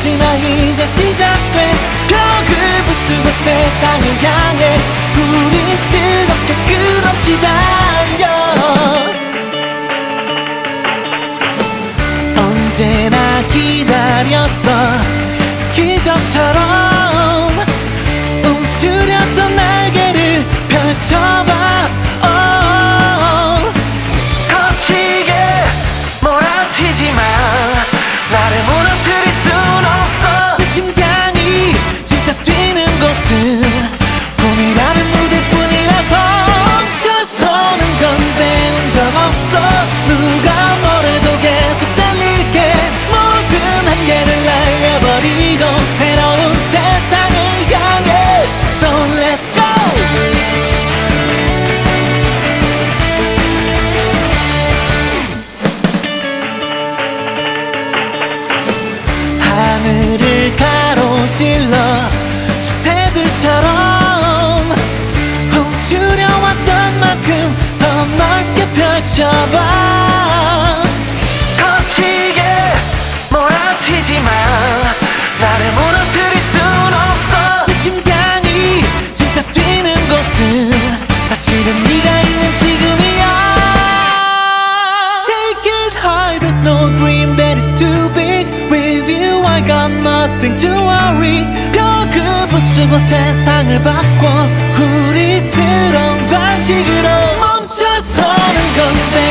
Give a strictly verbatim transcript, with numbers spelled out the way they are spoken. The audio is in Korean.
하지마 이제 시작된 벽을 부수고 세상을 향해 우린 뜨겁게 끝없이 달려 언제나 기다렸어 기적처럼 움츠렸던 날개를 펼쳐봐 oh. 거치게 몰아치지마 나를 무너뜨릴 순 없어 내 심장이 진짜 뛰는 곳은 꿈이라는 무대뿐이라서 멈춰서는 건 배운 적 없어 누가 뭐래도 계속 달릴게 모든 한계를 날려버리고 새로운 세상을 향해 So let's go 하늘을 가로질러 새들처럼 훔치려왔던 만큼 더 넓게 펼쳐봐 거치게 몰아치지마 나를 무너뜨릴 순 없어 내 심장이 진짜 뛰는 곳은 사실은 네가 있는 지금이야 Take it high, there's no dream that is too big With you I got nothing to worry 벽을 부수고 세상을 바꿔 우리스러운 방식으로 멈춰서는 건